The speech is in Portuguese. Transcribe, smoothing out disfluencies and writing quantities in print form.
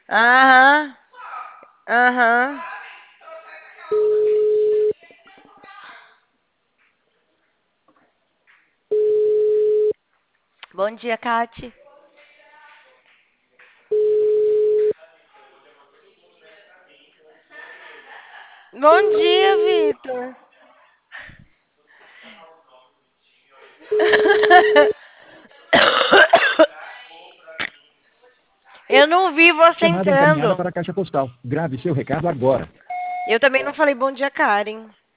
Aham, aham. Bom dia, Kati. Bom dia, Vitor. Eu não vi você Chamada encaminhada entrando. para a caixa postal. Grave seu recado agora. Eu também não falei bom dia, Karen.